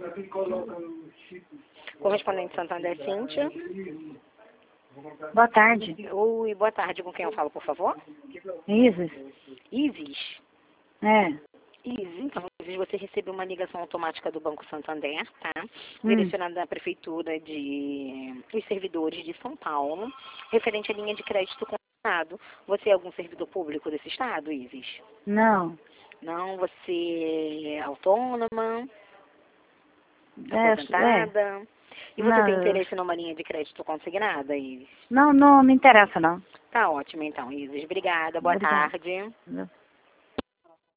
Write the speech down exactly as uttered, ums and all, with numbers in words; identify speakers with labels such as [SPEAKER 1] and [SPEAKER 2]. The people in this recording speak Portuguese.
[SPEAKER 1] Correspondente Santander, Cíntia.
[SPEAKER 2] Boa tarde.
[SPEAKER 1] Oi, boa tarde. Com quem eu falo, por favor?
[SPEAKER 2] Isis?
[SPEAKER 1] Isis.
[SPEAKER 2] É.
[SPEAKER 1] Isis, então, Isis, você recebeu uma ligação automática do Banco Santander, tá?
[SPEAKER 2] Hum.
[SPEAKER 1] Direcionada da Prefeitura de... os servidores de São Paulo, referente à linha de crédito consignado. Você é algum servidor público desse estado, Isis?
[SPEAKER 2] Não.
[SPEAKER 1] Não, você é autônoma?
[SPEAKER 2] É,
[SPEAKER 1] Aposentada?
[SPEAKER 2] é.
[SPEAKER 1] E você
[SPEAKER 2] Não,
[SPEAKER 1] tem
[SPEAKER 2] eu-
[SPEAKER 1] interesse numa linha de crédito consignada, Isis?
[SPEAKER 2] Não, não me interessa, não.
[SPEAKER 1] Tá ótimo, então, Isis. Obrigada. Boa
[SPEAKER 2] Obrigada.
[SPEAKER 1] tarde.